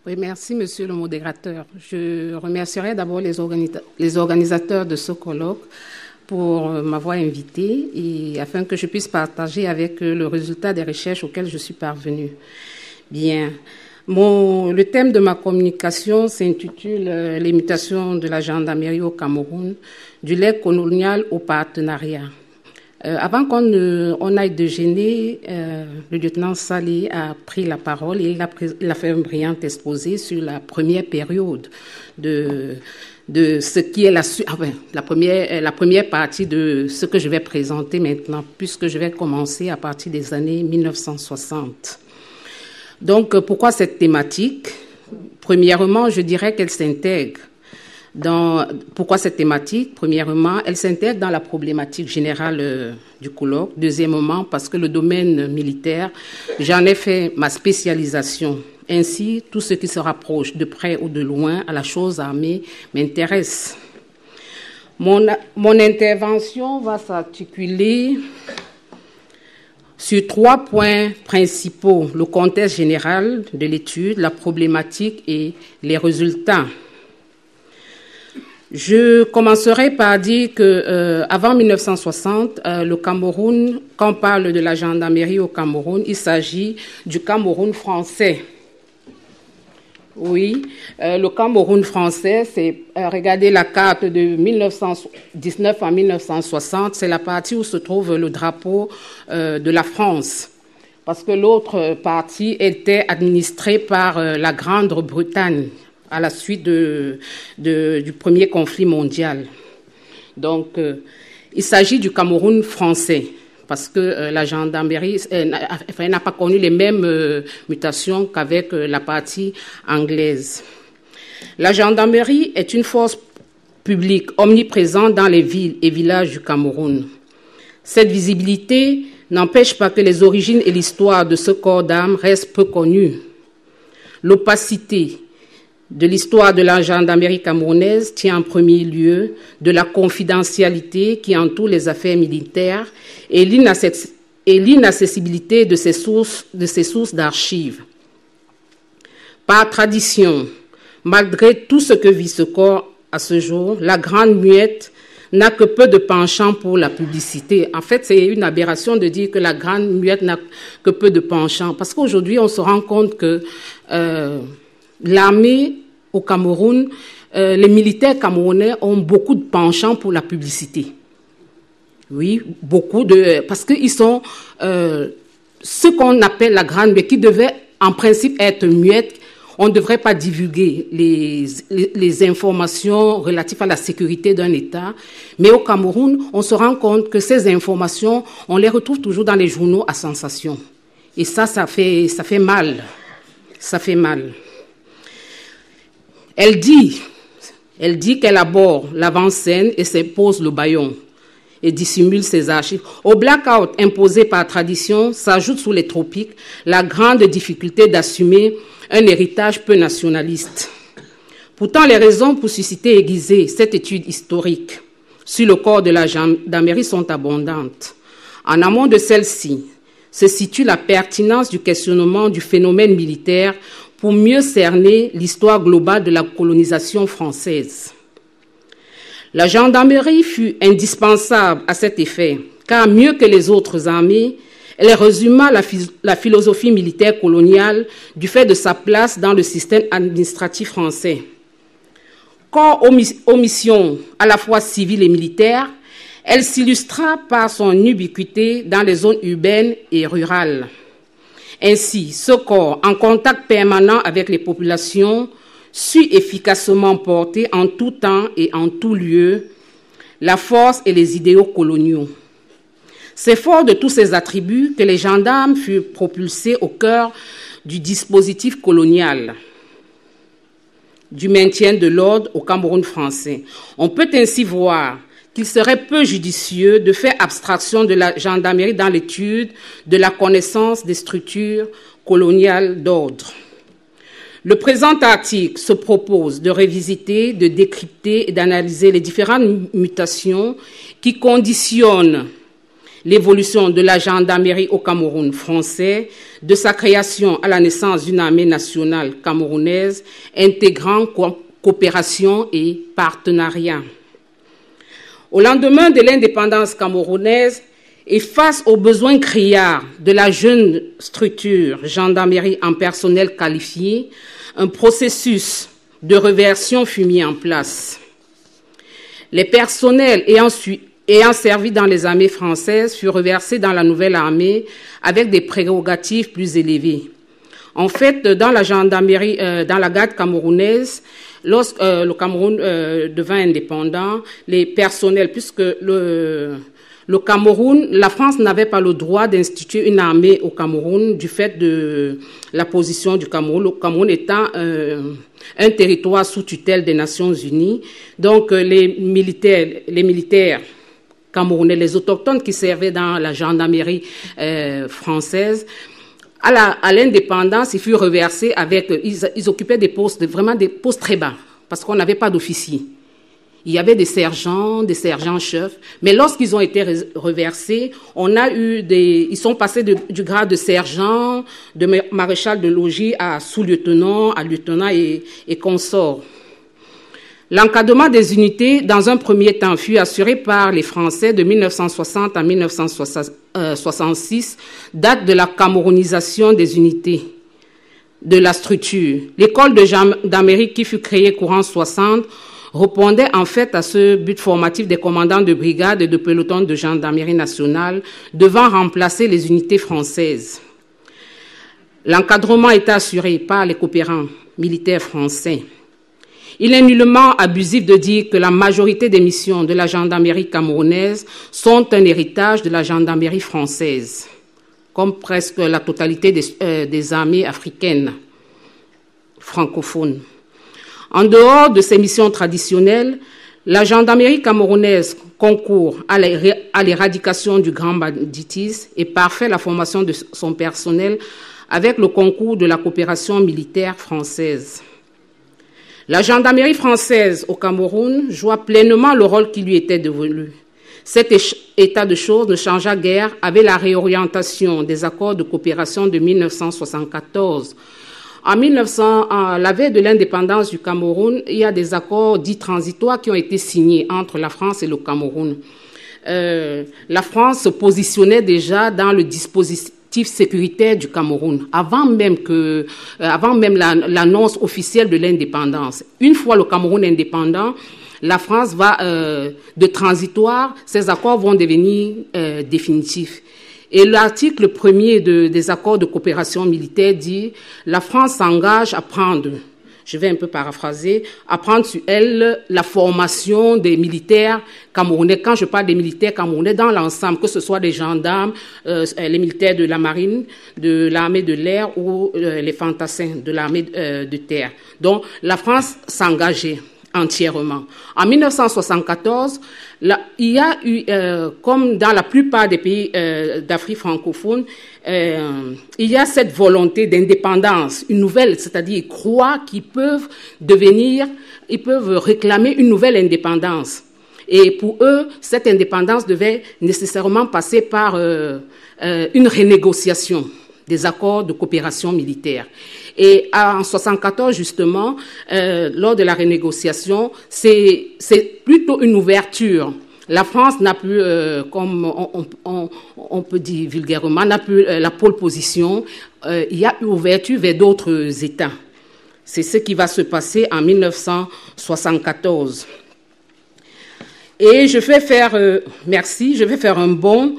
Oui, merci, monsieur le modérateur. Je remercierai d'abord les organisateurs de ce colloque pour m'avoir invité et afin que je puisse partager avec eux le résultat des recherches auxquelles je suis parvenue. Bien. Le thème de ma communication s'intitule « Les mutations de la gendarmerie au Cameroun, du lait colonial au partenariat ». Avant qu'on aille déjeuner, le lieutenant Salé a pris la parole et il a fait un brillant exposé sur la première période de ce qui est la première partie de ce que je vais présenter maintenant, puisque je vais commencer à partir des années 1960. Donc, pourquoi cette thématique? Premièrement, je dirais qu'elle s'intègre pourquoi cette thématique? Premièrement, elle s'intègre dans la problématique générale du colloque. Deuxièmement, parce que le domaine militaire, j'en ai fait ma spécialisation. Ainsi, tout ce qui se rapproche de près ou de loin à la chose armée m'intéresse. Mon intervention va s'articuler sur 3 points principaux: le contexte général de l'étude, la problématique et les résultats. Je commencerai par dire que avant 1960, le Cameroun, quand on parle de la gendarmerie au Cameroun, il s'agit du Cameroun français. Oui, le Cameroun français, c'est regardez la carte de 1919 à 1960, c'est la partie où se trouve le drapeau de la France, parce que l'autre partie était administrée par la Grande-Bretagne à la suite du premier conflit mondial. Donc, il s'agit du Cameroun français, parce que la gendarmerie n'a pas connu les mêmes mutations qu'avec la partie anglaise. La gendarmerie est une force publique omniprésente dans les villes et villages du Cameroun. Cette visibilité n'empêche pas que les origines et l'histoire de ce corps d'armes restent peu connues. L'opacité de l'histoire de la gendarmerie camerounaise tient en premier lieu de la confidentialité qui entoure les affaires militaires et l'inaccessibilité de ses sources d'archives. Par tradition, malgré tout ce que vit ce corps à ce jour, la Grande Muette n'a que peu de penchant pour la publicité. En fait, c'est une aberration de dire que la Grande Muette n'a que peu de penchant, parce qu'aujourd'hui, on se rend compte que l'armée au Cameroun, les militaires camerounais ont beaucoup de penchant pour la publicité. Oui, parce qu'ils sont ce qu'on appelle la grande muette, qui devait en principe être muette. On ne devrait pas divulguer les informations relatives à la sécurité d'un État. Mais au Cameroun, on se rend compte que ces informations, on les retrouve toujours dans les journaux à sensation. Et ça fait mal. Ça fait mal. Elle dit qu'elle aborde l'avant-scène et s'impose le bâillon et dissimule ses archives. Au blackout imposé par tradition s'ajoute sous les tropiques la grande difficulté d'assumer un héritage peu nationaliste. Pourtant, les raisons pour susciter et aiguiser cette étude historique sur le corps de la gendarmerie sont abondantes. En amont de celle-ci se situe la pertinence du questionnement du phénomène militaire pour mieux cerner l'histoire globale de la colonisation française. La gendarmerie fut indispensable à cet effet, car mieux que les autres armées, elle résuma la philosophie militaire coloniale du fait de sa place dans le système administratif français. Corps aux missions à la fois civiles et militaires, elle s'illustra par son ubiquité dans les zones urbaines et rurales. Ainsi, ce corps, en contact permanent avec les populations, sut efficacement porter en tout temps et en tout lieu la force et les idéaux coloniaux. C'est fort de tous ces attributs que les gendarmes furent propulsés au cœur du dispositif colonial du maintien de l'ordre au Cameroun français. On peut ainsi voir qu'il serait peu judicieux de faire abstraction de la gendarmerie dans l'étude de la connaissance des structures coloniales d'ordre. Le présent article se propose de révisiter, de décrypter et d'analyser les différentes mutations qui conditionnent l'évolution de la gendarmerie au Cameroun français, de sa création à la naissance d'une armée nationale camerounaise, intégrant coopération et partenariat. Au lendemain de l'indépendance camerounaise et face aux besoins criards de la jeune structure gendarmerie en personnel qualifié, un processus de reversion fut mis en place. Les personnels ayant servi dans les armées françaises furent reversés dans la nouvelle armée avec des prérogatives plus élevées. En fait, dans la gendarmerie, dans la garde camerounaise, lorsque le Cameroun devint indépendant, les personnels, puisque le Cameroun, la France n'avait pas le droit d'instituer une armée au Cameroun du fait de la position du Cameroun, le Cameroun étant un territoire sous tutelle des Nations Unies. Donc les militaires camerounais, les autochtones qui servaient dans la gendarmerie française, à l'indépendance, ils furent reversés ils occupaient des postes, vraiment des postes très bas, parce qu'on n'avait pas d'officiers. Il y avait des sergents-chefs, mais lorsqu'ils ont été reversés, ils sont passés du grade de sergent, de maréchal de logis à sous-lieutenant, à lieutenant et consorts. L'encadrement des unités, dans un premier temps, fut assuré par les Français de 1960 à 1966, date de la camerounisation des unités de la structure. L'école de gendarmerie qui fut créée courant 60 répondait en fait à ce but formatif des commandants de brigade et de peloton de gendarmerie nationale devant remplacer les unités françaises. L'encadrement était assuré par les coopérants militaires français. Il est nullement abusif de dire que la majorité des missions de la gendarmerie camerounaise sont un héritage de la gendarmerie française, comme presque la totalité des armées africaines francophones. En dehors de ces missions traditionnelles, la gendarmerie camerounaise concourt à l'éradication du grand banditisme et parfait la formation de son personnel avec le concours de la coopération militaire française. La gendarmerie française au Cameroun joua pleinement le rôle qui lui était dévolu. Cet état de choses ne changea guère avec la réorientation des accords de coopération de 1974. En la veille de l'indépendance du Cameroun, il y a des accords dits transitoires qui ont été signés entre la France et le Cameroun. La France se positionnait déjà dans le dispositif sécuritaire du Cameroun, avant même l'annonce officielle de l'indépendance. Une fois le Cameroun indépendant, la France va de transitoire, ces accords vont devenir définitifs. Et l'article 1er des accords de coopération militaire dit « La France s'engage à prendre », je vais un peu paraphraser, à prendre sur elle la formation des militaires camerounais. Quand je parle des militaires camerounais, dans l'ensemble, que ce soit des gendarmes, les militaires de la marine, de l'armée de l'air ou les fantassins de l'armée de terre. Donc, la France s'engageait entièrement. En 1974, il y a eu, comme dans la plupart des pays d'Afrique francophone, il y a cette volonté d'indépendance, une nouvelle, c'est-à-dire ils croient qu'ils peuvent réclamer une nouvelle indépendance. Et pour eux, cette indépendance devait nécessairement passer par une renégociation des accords de coopération militaire. Et en 1974, justement, lors de la renégociation, c'est plutôt une ouverture. La France n'a plus, comme on peut dire vulgairement, n'a plus la pole position. Il y a une ouverture vers d'autres États. C'est ce qui va se passer en 1974. Et je vais faire un bond.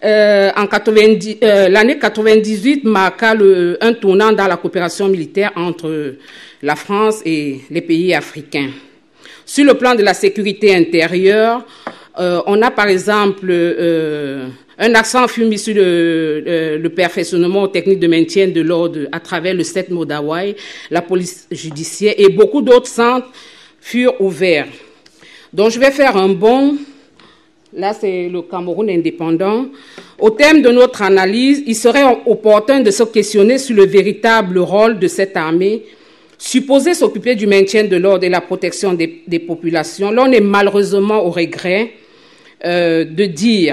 L'année 98 marqua un tournant dans la coopération militaire entre la France et les pays africains. Sur le plan de la sécurité intérieure, on a par exemple un accent fut mis sur le perfectionnement aux techniques de maintien de l'ordre à travers le CETMO d'Hawaï, la police judiciaire et beaucoup d'autres centres furent ouverts. Donc je vais faire un bond. Là, c'est le Cameroun indépendant. Au terme de notre analyse, il serait opportun de se questionner sur le véritable rôle de cette armée, supposée s'occuper du maintien de l'ordre et la protection des populations. Là, on est malheureusement au regret de dire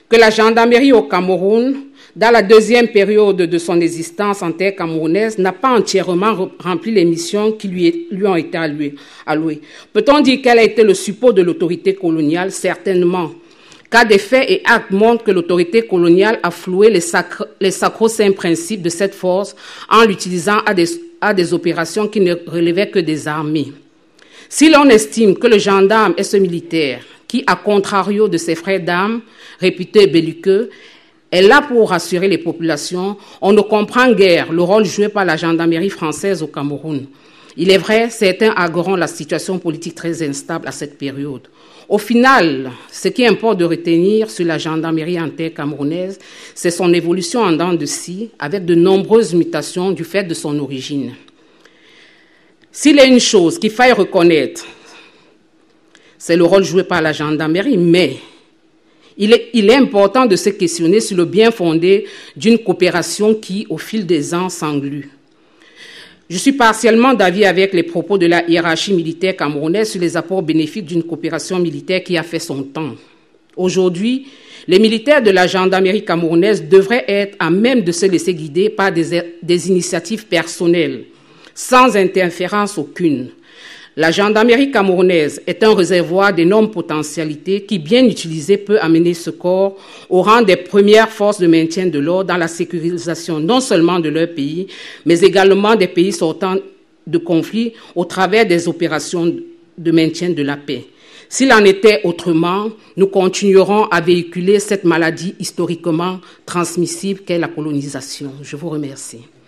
que la gendarmerie au Cameroun, dans la deuxième période de son existence en terre camerounaise, n'a pas entièrement rempli les missions qui lui ont été allouées. Peut-on dire qu'elle a été le support de l'autorité coloniale? Certainement, car des faits et actes montrent que l'autorité coloniale a floué les sacro-saints principes de cette force en l'utilisant à des opérations qui ne relevaient que des armées. Si l'on estime que le gendarme est ce militaire qui, à contrario de ses frères d'armes, réputés belliqueux, est là pour rassurer les populations, on ne comprend guère le rôle joué par la gendarmerie française au Cameroun. Il est vrai, certains argueront la situation politique très instable à cette période. Au final, ce qui importe de retenir sur la gendarmerie en terre camerounaise, c'est son évolution en dents de scie, avec de nombreuses mutations du fait de son origine. S'il y a une chose qu'il faille reconnaître, c'est le rôle joué par la gendarmerie, mais il est important de se questionner sur le bien fondé d'une coopération qui, au fil des ans, s'englue. Je suis partiellement d'avis avec les propos de la hiérarchie militaire camerounaise sur les apports bénéfiques d'une coopération militaire qui a fait son temps. Aujourd'hui, les militaires de la gendarmerie camerounaise devraient être à même de se laisser guider par des initiatives personnelles, sans interférence aucune. La gendarmerie camerounaise est un réservoir d'énormes potentialités qui, bien utilisé, peut amener ce corps au rang des premières forces de maintien de l'ordre dans la sécurisation non seulement de leur pays, mais également des pays sortant de conflits au travers des opérations de maintien de la paix. S'il en était autrement, nous continuerons à véhiculer cette maladie historiquement transmissible qu'est la colonisation. Je vous remercie.